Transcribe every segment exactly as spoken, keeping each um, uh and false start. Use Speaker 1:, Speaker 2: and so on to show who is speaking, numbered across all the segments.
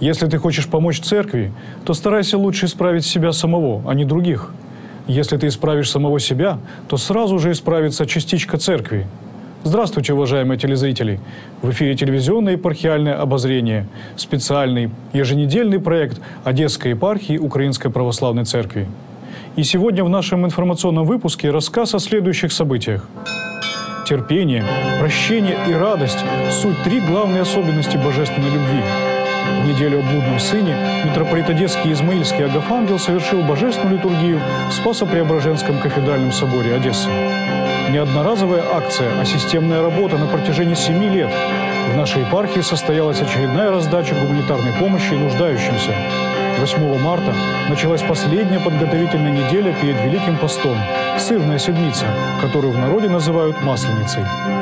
Speaker 1: Если ты хочешь помочь церкви, то старайся лучше исправить себя самого, а не других. Если ты исправишь самого себя, то сразу же исправится частичка церкви. Здравствуйте, уважаемые телезрители! В эфире телевизионное епархиальное обозрение, специальный еженедельный проект Одесской епархии Украинской Православной Церкви. И сегодня в нашем информационном выпуске рассказ о следующих событиях. Терпение, прощение и радость – суть три главные особенности божественной любви. В неделю о блудном сыне митрополит Одесский и Измаильский Агафангел совершил божественную литургию в Спасо-Преображенском кафедральном соборе Одессы. Не одноразовая акция, а системная работа на протяжении семи лет. В нашей епархии состоялась очередная раздача гуманитарной помощи нуждающимся. восьмого марта началась последняя подготовительная неделя перед Великим постом – Сырная седмица, которую в народе называют Масленицей.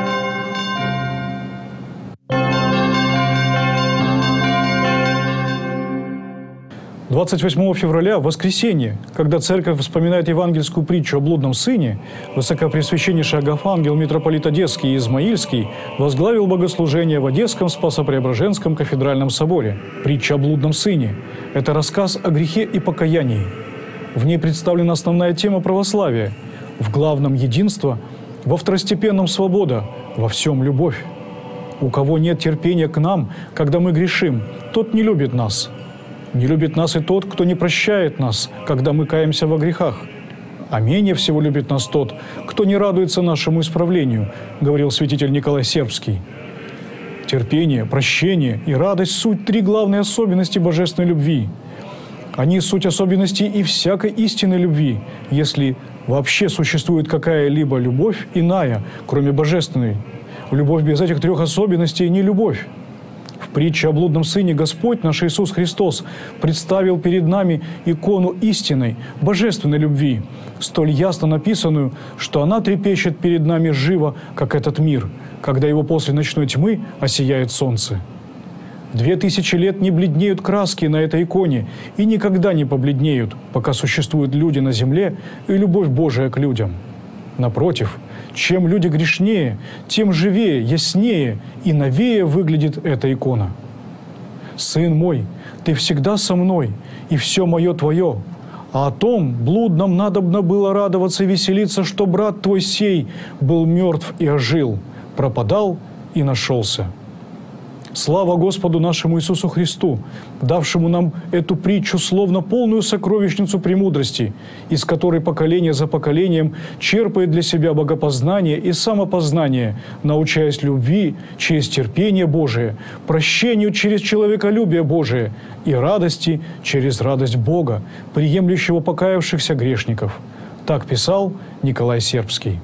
Speaker 1: двадцать восьмого февраля, в воскресенье, когда церковь вспоминает евангельскую притчу о блудном сыне, высокопреосвященнейший Агафангел, митрополит Одесский и Измаильский возглавил богослужение в Одесском Спасо-Преображенском кафедральном соборе. Притча о блудном сыне – это рассказ о грехе и покаянии. В ней представлена основная тема православия. В главном – единство, во второстепенном – свобода, во всем – любовь. У кого нет терпения к нам, когда мы грешим, тот не любит нас. Не любит нас и тот, кто не прощает нас, когда мы каемся во грехах. А менее всего любит нас тот, кто не радуется нашему исправлению, говорил святитель Николай Сербский. Терпение, прощение и радость – суть три главные особенности божественной любви. Они – суть особенностей и всякой истинной любви, если вообще существует какая-либо любовь иная, кроме божественной. Любовь без этих трех особенностей не любовь. В притче о блудном сыне Господь наш Иисус Христос представил перед нами икону истинной, божественной любви, столь ясно написанную, что она трепещет перед нами живо, как этот мир, когда его после ночной тьмы осияет солнце. Две тысячи лет не бледнеют краски на этой иконе и никогда не побледнеют, пока существуют люди на земле и любовь Божия к людям. Напротив, чем люди грешнее, тем живее, яснее и новее выглядит эта икона. «Сын мой, ты всегда со мной, и все мое твое. А о том блудном надобно было радоваться и веселиться, что брат твой сей был мертв и ожил, пропадал и нашелся». Слава Господу нашему Иисусу Христу, давшему нам эту притчу словно полную сокровищницу премудрости, из которой поколение за поколением черпает для себя богопознание и самопознание, научаясь любви через терпение Божие, прощению через человеколюбие Божие и радости через радость Бога, приемлющего покаявшихся грешников. Так писал Николай Сербский.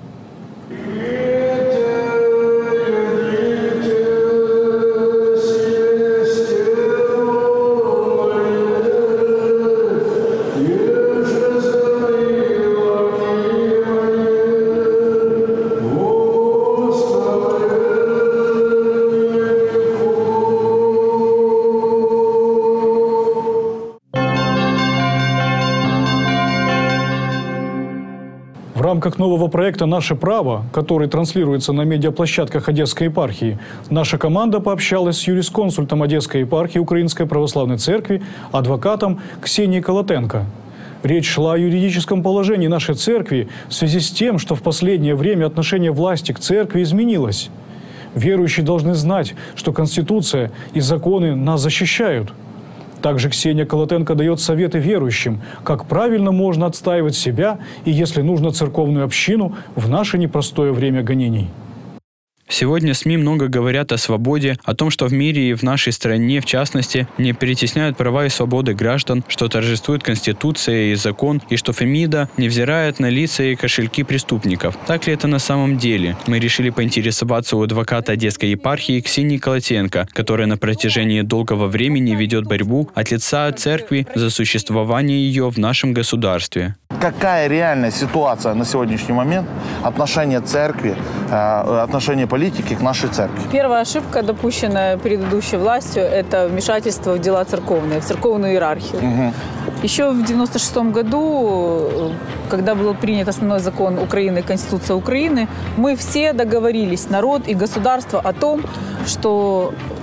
Speaker 1: В рамках нового проекта «Наше право», который транслируется на медиаплощадках Одесской епархии, наша команда пообщалась с юрисконсультом Одесской епархии Украинской Православной Церкви, адвокатом Ксенией Колотенко. Речь шла о юридическом положении нашей церкви в связи с тем, что в последнее время отношение власти к церкви изменилось. Верующие должны знать, что Конституция и законы нас защищают. Также Ксения Колотенко дает советы верующим, как правильно можно отстаивать себя и, если нужно, церковную общину в наше непростое время гонений.
Speaker 2: Сегодня СМИ много говорят о свободе, о том, что в мире и в нашей стране, в частности, не притесняют права и свободы граждан, что торжествует Конституция и закон, и что Фемида не взирает на лица и кошельки преступников. Так ли это на самом деле? Мы решили поинтересоваться у адвоката Одесской епархии Ксении Колотенко, которая на протяжении долгого времени ведет борьбу от лица церкви за существование ее в нашем государстве.
Speaker 3: Какая реальная ситуация на сегодняшний момент отношения церкви, отношения политики к нашей церкви?
Speaker 4: Первая ошибка, допущенная предыдущей властью, это вмешательство в дела церковные, в церковную иерархию. Угу. Еще в девяносто шестом году, когда был принят основной закон Украины, Конституция Украины, мы все договорились, народ и государство, о том, что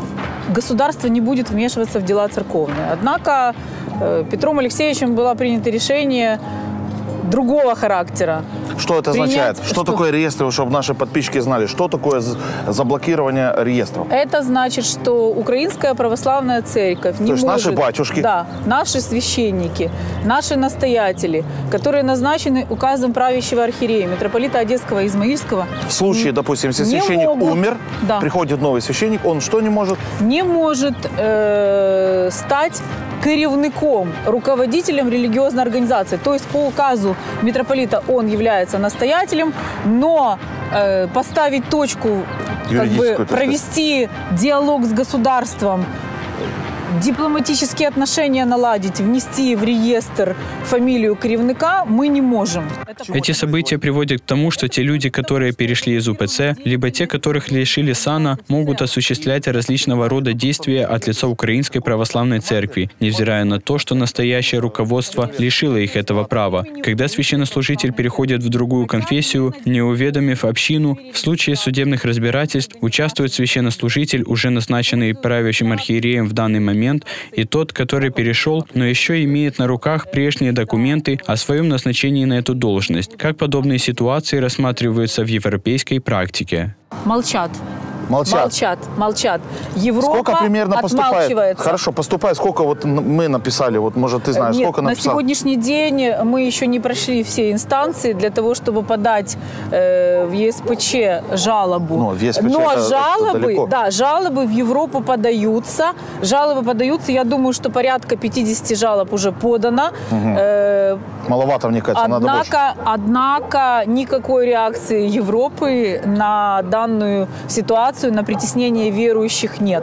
Speaker 4: государство не будет вмешиваться в дела церковные. Однако Петром Алексеевичем было принято решение другого характера.
Speaker 3: Что это
Speaker 4: Принять,
Speaker 3: означает? Что,
Speaker 4: что
Speaker 3: такое реестры, чтобы наши подписчики знали? Что такое заблокирование реестров?
Speaker 4: Это значит, что Украинская Православная Церковь не
Speaker 3: То есть
Speaker 4: может...
Speaker 3: наши батюшки?
Speaker 4: Да, наши священники, наши настоятели, которые назначены указом правящего архиерея, митрополита Одесского и Измаильского.
Speaker 3: В случае, допустим, если
Speaker 4: не
Speaker 3: священник
Speaker 4: могут.
Speaker 3: умер,
Speaker 4: Да.
Speaker 3: приходит новый священник, он что не может?
Speaker 4: Не может э, стать керівником, руководителем религиозной организации. То есть по указу митрополита он является настоятелем, но э, поставить точку, как бы провести диалог с государством, дипломатические отношения наладить, внести в реестр фамилию керівника мы не можем.
Speaker 2: Эти события приводят к тому, что те люди, которые перешли из УПЦ, либо те, которых лишили сана, могут осуществлять различного рода действия от лица Украинской Православной Церкви, невзирая на то, что настоящее руководство лишило их этого права. Когда священнослужитель переходит в другую конфессию, не уведомив общину, в случае судебных разбирательств участвует священнослужитель, уже назначенный правящим архиереем в данный момент, и тот, который перешел, но еще имеет на руках прежние документы о своем назначении на эту должность. Как подобные ситуации рассматриваются в европейской практике?
Speaker 4: Молчат.
Speaker 3: Молчат.
Speaker 4: Молчат, молчат. Европа
Speaker 3: Сколько примерно поступает? Хорошо, поступает. Сколько вот мы написали? Вот, может, ты знаешь,
Speaker 4: Нет,
Speaker 3: сколько написали?
Speaker 4: На сегодняшний день мы еще не прошли все инстанции для того, чтобы подать э, в ЕСПЧ жалобу.
Speaker 3: Но, в ЕСПЧ
Speaker 4: Но
Speaker 3: это,
Speaker 4: жалобы,
Speaker 3: это
Speaker 4: да, жалобы в Европу подаются. Жалобы подаются. Я думаю, что порядка пятьдесят жалоб уже подано.
Speaker 3: Угу.
Speaker 4: Э,
Speaker 3: Маловато, мне кажется,
Speaker 4: однако,
Speaker 3: надо больше.
Speaker 4: Однако никакой реакции Европы на данную ситуацию, на притеснение верующих нет.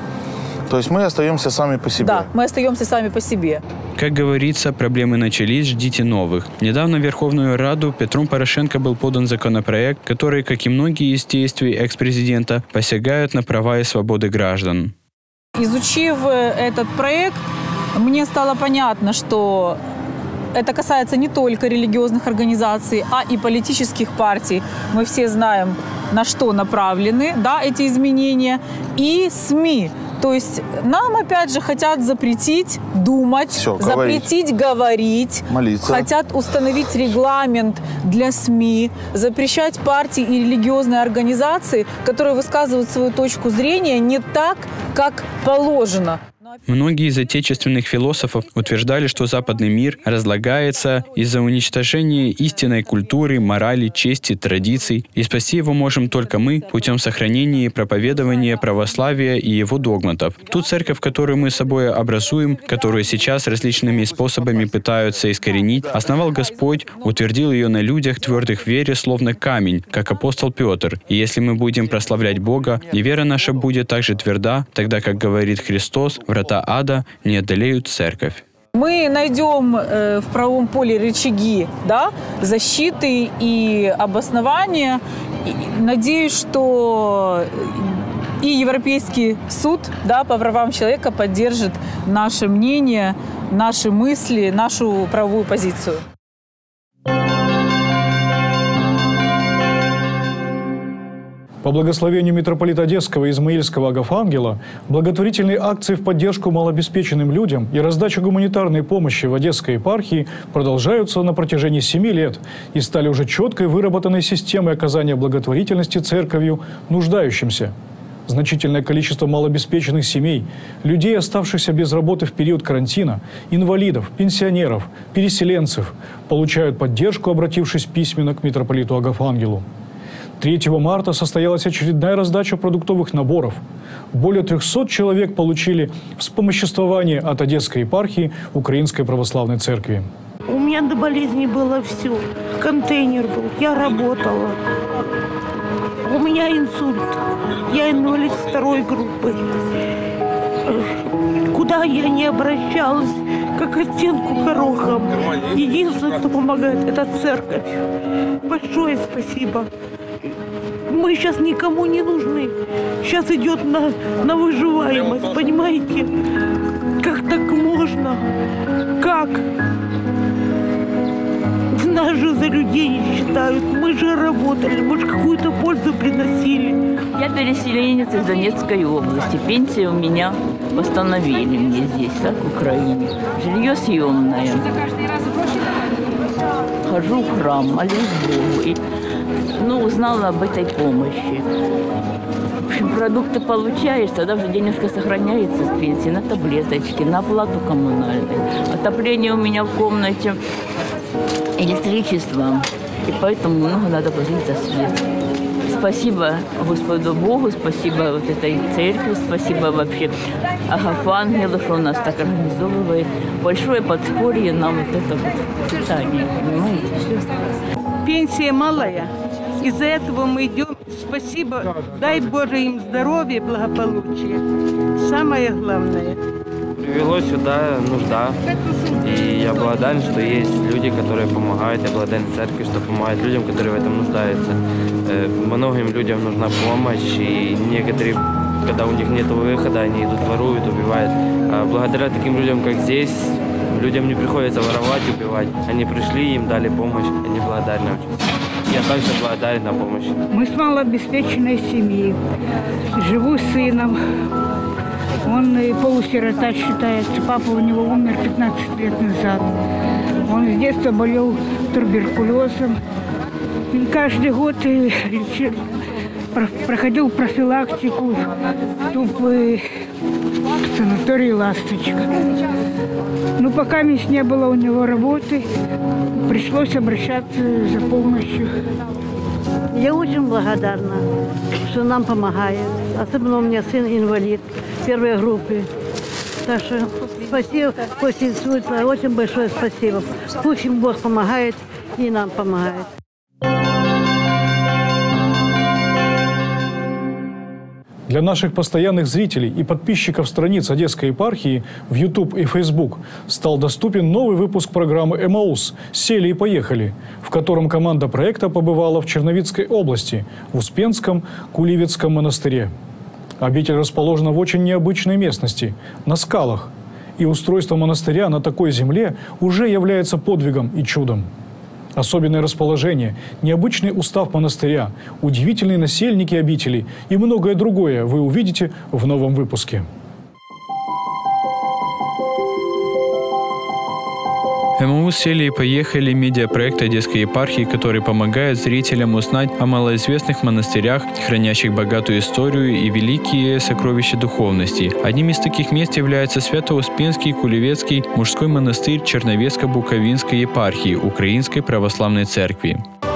Speaker 3: То есть мы остаемся сами по себе?
Speaker 4: Да, мы остаемся сами по себе.
Speaker 2: Как говорится, проблемы начались, ждите новых. Недавно в Верховную Раду Петром Порошенко был подан законопроект, который, как и многие из действий экс-президента, посягают на права и свободы граждан.
Speaker 4: Изучив этот проект, мне стало понятно, что это касается не только религиозных организаций, а и политических партий. Мы все знаем, на что направлены, да, эти изменения. И СМИ. То есть нам, опять же, хотят запретить думать,
Speaker 3: Все,
Speaker 4: запретить говорить, говорить
Speaker 3: молиться.
Speaker 4: Хотят установить регламент для СМИ, запрещать партии и религиозные организации, которые высказывают свою точку зрения не так, как положено.
Speaker 2: Многие из отечественных философов утверждали, что западный мир разлагается из-за уничтожения истинной культуры, морали, чести, традиций, и спасти его можем только мы путем сохранения и проповедования православия и его догматов. Ту церковь, которую мы собой образуем, которую сейчас различными способами пытаются искоренить, основал Господь, утвердил ее на людях, твердых в вере, словно камень, как апостол Петр. И если мы будем прославлять Бога, и вера наша будет также тверда, тогда, как говорит Христос, врата ада не одолеют церковь.
Speaker 4: Мы найдем э, в правовом поле рычаги, да, защиты и обоснования. И надеюсь, что и Европейский суд, да, по правам человека поддержит наше мнение, наши мысли, нашу правовую позицию.
Speaker 1: По благословению митрополита Одесского и Измаильского Агафангела, благотворительные акции в поддержку малообеспеченным людям и раздача гуманитарной помощи в Одесской епархии продолжаются на протяжении семи лет и стали уже четкой выработанной системой оказания благотворительности церковью нуждающимся. Значительное количество малообеспеченных семей, людей, оставшихся без работы в период карантина, инвалидов, пенсионеров, переселенцев, получают поддержку, обратившись письменно к митрополиту Агафангелу. третьего марта состоялась очередная раздача продуктовых наборов. Более трехсот человек получили вспомоществование от Одесской епархии Украинской Православной Церкви.
Speaker 5: У меня до болезни было все. Контейнер был, я работала. У меня инсульт. Я инвалид второй группы. Куда я не обращалась, как от стенку горохом. Единственное, кто помогает, это церковь. Большое спасибо. Мы сейчас никому не нужны. Сейчас идет на, на выживаемость, понимаете? Как так можно? Как? Нас же за людей не считают. Мы же работали, мы же какую-то пользу приносили.
Speaker 6: Я переселенец из Донецкой области. Пенсия у меня восстановили мне здесь, так, в Украине. Жилье съемное. Хожу в храм, молюсь Богу. И, ну, узнала об этой помощи. В общем, продукты получаешь, тогда уже денежка сохраняется с пенсии на таблеточки, на оплату коммунальной. Отопление у меня в комнате, электричество. И поэтому много надо платить за свет. Спасибо Господу Богу, спасибо вот этой церкви, спасибо вообще Агафангелу, что он нас так организовывает. Большое подспорье нам вот это вот питание, понимаете, все.
Speaker 5: Пенсия малая, из-за этого мы идем. Спасибо, дай Боже им здоровья, благополучия. Самое главное.
Speaker 7: Привело сюда нужда, и я благодарен, что есть люди, которые помогают. Я благодарен церкви, что помогает людям, которые в этом нуждаются. Многим людям нужна помощь, и некоторые, когда у них нет выхода, они идут, воруют, убивают. А благодаря таким людям, как здесь, людям не приходится воровать, убивать. Они пришли, им дали помощь, они благодарны очень. Я также благодарен на помощь.
Speaker 8: Мы с малообеспеченной семьи. Живу с сыном. Он полусирота считается. Папа у него умер пятнадцать лет назад. Он с детства болел туберкулезом. И каждый год лечил, проходил профилактику в санатории «Ласточка». Но пока не было у него работы, пришлось обращаться за помощью.
Speaker 9: Я очень благодарна, что нам помогает. Особенно у меня сын инвалид первой группы. Так что спасибо, очень, очень большое спасибо. Пусть им Бог помогает и нам помогает.
Speaker 1: Для наших постоянных зрителей и подписчиков страниц Одесской епархии в YouTube и Facebook стал доступен новый выпуск программы «Эмаус. Сели и поехали», в котором команда проекта побывала в Черновицкой области, в Успенском Куливецком монастыре. Обитель расположена в очень необычной местности – на скалах. И устройство монастыря на такой земле уже является подвигом и чудом. Особенное расположение, необычный устав монастыря, удивительные насельники обители и многое другое вы увидите в новом выпуске.
Speaker 2: ЭМАУС «Сели и поехали» – медиапроект Одесской епархии, который помогает зрителям узнать о малоизвестных монастырях, хранящих богатую историю и великие сокровища духовности. Одним из таких мест является Свято-Успенский Куливецкий мужской монастырь Черновецко-Буковинской епархии Украинской Православной Церкви.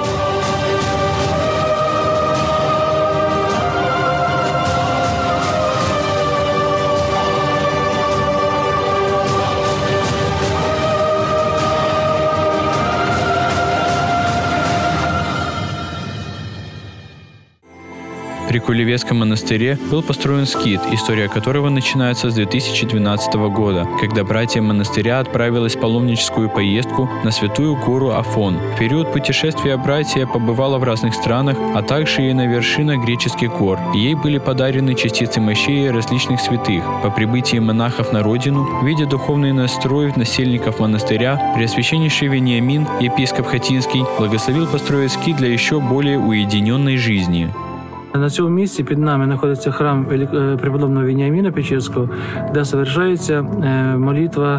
Speaker 2: При Куливецком монастыре был построен скит, история которого начинается с две тысячи двенадцатого года, когда братья монастыря отправились в паломническую поездку на святую гору Афон. В период путешествия братья побывала в разных странах, а также и на вершинах греческих гор, и ей были подарены частицы мощей различных святых. По прибытии монахов на родину, видя духовный настрой насельников монастыря, Преосвященнейший Вениамин, епископ Хатинский, благословил построить скит для еще более уединенной жизни.
Speaker 10: На цьому місці під нами знаходиться храм преподобного Веніаміна Печерського, де совершається молитва,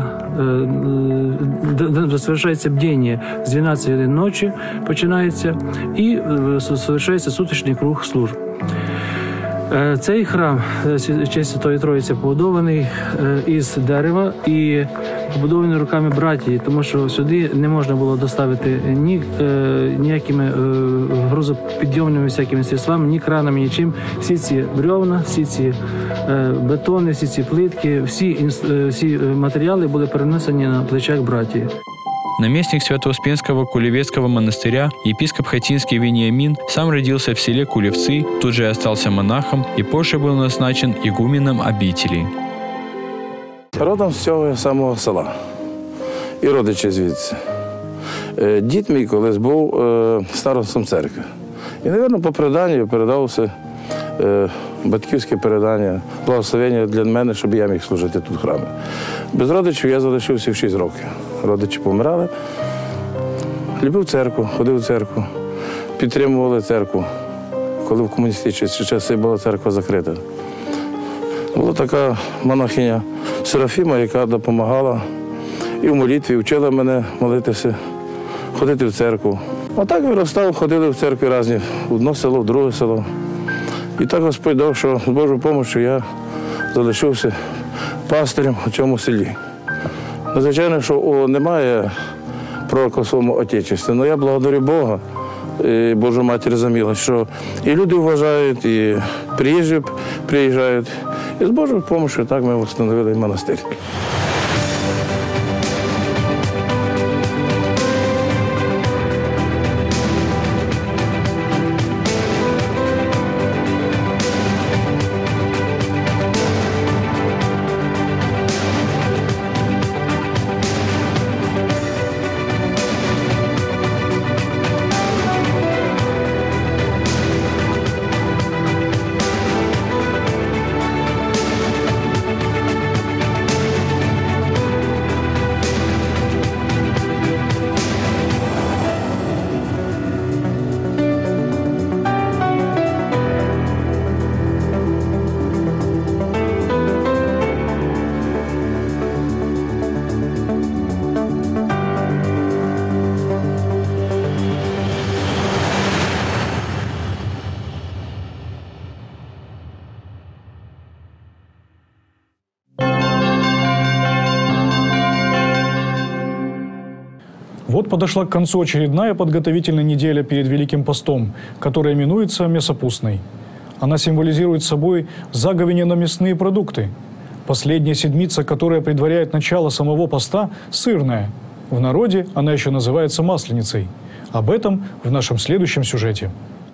Speaker 10: де совершається бдіння з дванадцяти годин ночі, починається, і совершається суточний круг служб. Цей храм в честь Святої Троїці побудований із дерева і побудований руками братії, тому що сюди не можна було доставити ні ніякими грузопідйомними всякими средствами, ні кранами, нічим. Всі ці бревна, всі ці бетони, всі ці плитки, всі, всі матеріали були перенесені на плечах братії.
Speaker 2: Наместник Свято-Успенского Куливецкого монастыря, епископ Хатинский Вениамин, сам родился в селе Кулевцы, тут же остался монахом и позже был назначен игуменом обители.
Speaker 11: Родом з цього самого села і родичі звідси. Дід мій колись був старостом церкви. І, мабуть, по преданню передався батьківське передання, благословення для мене, щоб я міг служити тут в храмі. Без родичів я залишився в шість років. Родичі помирали. любив церкву, ходив в церкву, підтримували церкву, коли в комуністичні часи була церква закрита. Була така монахиня Серафіма, яка допомагала і в молитві, і вчила мене молитися, ходити в церкву. А так виростав, ходили в церкві різні, в одне село, в друге село. І так Господь дав, що з Божою допомогою я залишився пастирем у цьому селі. Звичайно, що о, немає пророка в своєму Отечестві, але я благодарю Бога, і Божу Матір за милость, що і люди вважають, і приїжджі приїжджають. І з Божою допомогою так ми встановили монастир.
Speaker 1: Вот подошла к концу очередная подготовительная неделя перед Великим постом, которая именуется Мясопустной. Она символизирует собой заговение на мясные продукты. Последняя седмица, которая предваряет начало самого поста, сырная. В народе она еще называется Масленицей. Об этом в нашем следующем сюжете.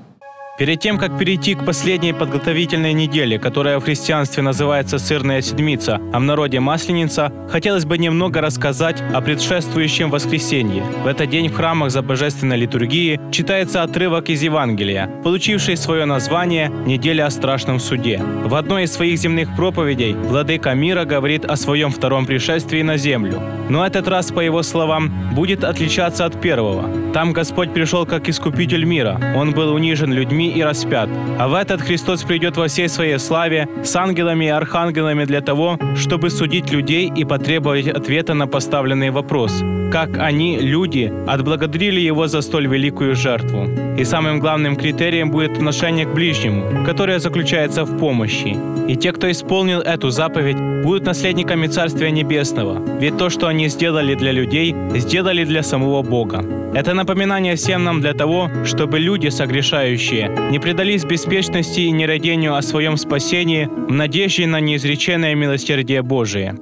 Speaker 12: Перед тем, как перейти к последней подготовительной неделе, которая в христианстве называется Сырная Седмица, а в народе Масленица, хотелось бы немного рассказать о предшествующем воскресенье. В этот день в храмах за божественной литургией читается отрывок из Евангелия, получивший свое название «Неделя о страшном суде». В одной из своих земных проповедей владыка мира говорит о своем втором пришествии на землю. Но этот раз, по его словам, будет отличаться от первого. Там Господь пришел как искупитель мира, Он был унижен людьми и распят. А в этот Христос придет во всей своей славе с ангелами и архангелами для того, чтобы судить людей и потребовать ответа на поставленный вопрос. Как они, люди, отблагодарили Его за столь великую жертву. И самым главным критерием будет отношение к ближнему, которое заключается в помощи. И те, кто исполнил эту заповедь, будут наследниками Царствия Небесного. Ведь то, что они сделали для людей, сделали для самого Бога. Это напоминание всем нам для того, чтобы люди, согрешающие, не предались беспечности и нерадению о своем спасении в надежде на неизреченное милосердие Божие.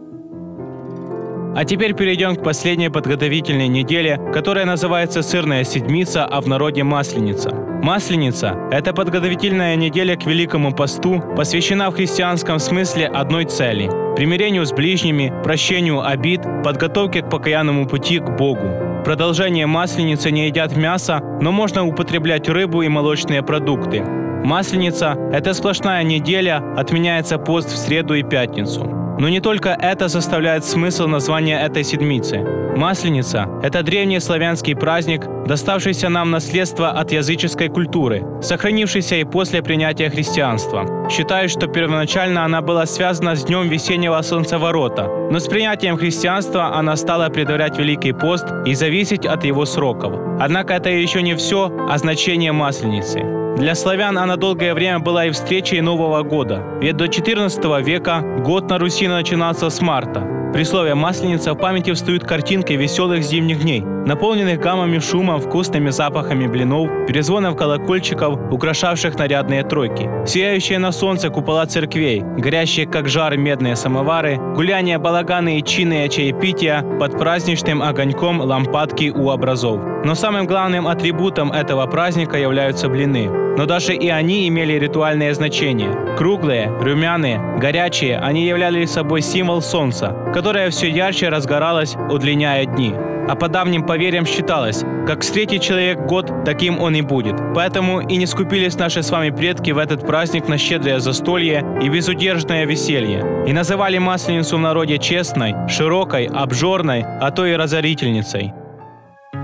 Speaker 12: А теперь перейдем к последней подготовительной неделе, которая называется Сырная Седмица, а в народе Масленица. Масленица – это подготовительная неделя к Великому посту, посвящена в христианском смысле одной цели – примирению с ближними, прощению обид, подготовке к покаянному пути к Богу. В продолжение Масленицы не едят мясо, но можно употреблять рыбу и молочные продукты. Масленица – это сплошная неделя, отменяется пост в среду и пятницу. Но не только это составляет смысл названия этой седмицы. Масленица – это древний славянский праздник, доставшийся нам в наследство от языческой культуры, сохранившийся и после принятия христианства. Считают, что первоначально она была связана с днем весеннего солнцеворота, но с принятием христианства она стала предварять Великий пост и зависеть от его сроков. Однако это еще не все о значении Масленицы. Для славян она долгое время была и встречей Нового года, ведь до четырнадцатого века год на Руси начинался с марта. При слове «масленица» в памяти встают картинки веселых зимних дней, наполненных гаммами шума, вкусными запахами блинов, перезвонов колокольчиков, украшавших нарядные тройки, сияющие на солнце купола церквей, горящие как жар медные самовары, гуляния, балаганы и чинные чаепития под праздничным огоньком лампадки у образов. Но самым главным атрибутом этого праздника являются блины. Но даже и они имели ритуальное значение. Круглые, румяные, горячие, они являли собой символ солнца, которое все ярче разгоралось, удлиняя дни. А по давним поверьям считалось, как встретит человек год, таким он и будет. Поэтому и не скупились наши с вами предки в этот праздник на щедрое застолье и безудержное веселье. И называли Масленицу в народе честной, широкой, обжорной, а то и разорительницей.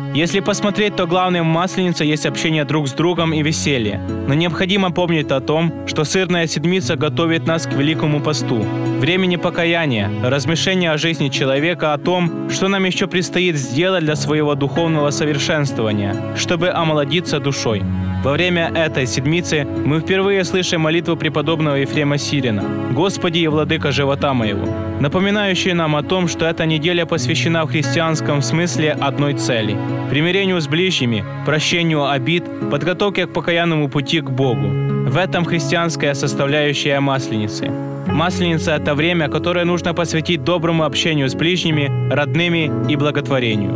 Speaker 12: Если посмотреть, то главным в Масленицу есть общение друг с другом и веселье. Но необходимо помнить о том, что сырная седмица готовит нас к великому посту, времени покаяния, размышления о жизни человека, о том, что нам еще предстоит сделать для своего духовного совершенствования, чтобы омолодиться душой. Во время этой седмицы мы впервые слышим молитву преподобного Ефрема Сирина «Господи и владыка живота моего», напоминающую нам о том, что эта неделя посвящена в христианском смысле одной цели – примирению с ближними, прощению обид, подготовке к покаянному пути к Богу. В этом христианская составляющая Масленицы. Масленица – это время, которое нужно посвятить доброму общению с ближними, родными и благотворению.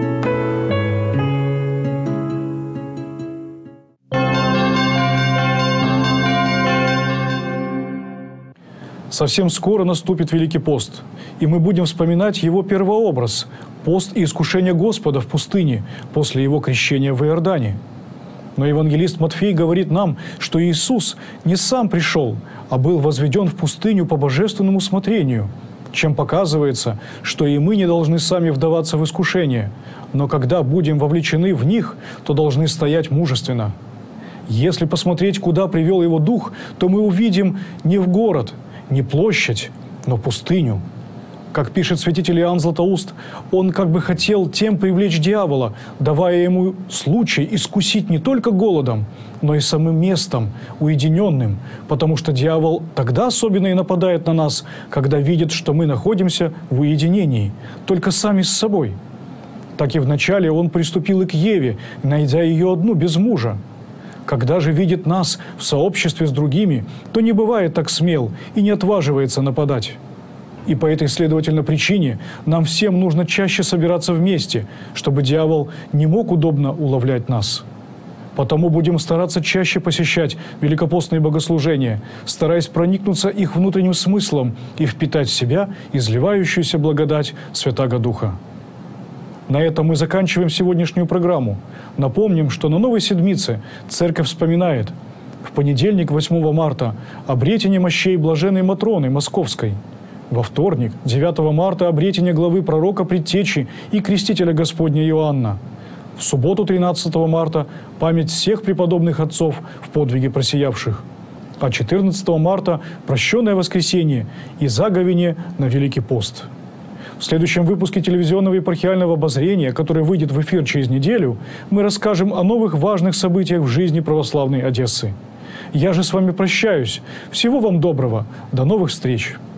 Speaker 1: Совсем скоро наступит Великий пост, и мы будем вспоминать его первообраз – пост и искушение Господа в пустыне после его крещения в Иордане. Но евангелист Матфей говорит нам, что Иисус не сам пришел, а был возведен в пустыню по божественному смотрению, чем показывается, что и мы не должны сами вдаваться в искушение, но когда будем вовлечены в них, то должны стоять мужественно. Если посмотреть, куда привел его Дух, то мы увидим не в город, не площадь, но пустыню. Как пишет святитель Иоанн Златоуст, он как бы хотел тем привлечь дьявола, давая ему случай искусить не только голодом, но и самым местом, уединенным, потому что дьявол тогда особенно и нападает на нас, когда видит, что мы находимся в уединении, только сами с собой. Так и вначале он приступил и к Еве, найдя ее одну без мужа. Когда же видит нас в сообществе с другими, то не бывает так смел и не отваживается нападать. И по этой, следовательно, причине нам всем нужно чаще собираться вместе, чтобы дьявол не мог удобно уловлять нас. Потому будем стараться чаще посещать великопостные богослужения, стараясь проникнуться их внутренним смыслом и впитать в себя изливающуюся благодать Святаго Духа. На этом мы заканчиваем сегодняшнюю программу. Напомним, что на Новой Седмице Церковь вспоминает в понедельник, восьмого марта, обретение мощей блаженной Матроны Московской. Во вторник, девятого марта, обретение главы пророка Предтечи и крестителя Господня Иоанна. В субботу, тринадцатого марта, память всех преподобных отцов в подвиге просиявших. А четырнадцатого марта – прощенное воскресенье и заговение на Великий пост. В следующем выпуске телевизионного епархиального обозрения, который выйдет в эфир через неделю, мы расскажем о новых важных событиях в жизни православной Одессы. Я же с вами прощаюсь. Всего вам доброго. До новых встреч.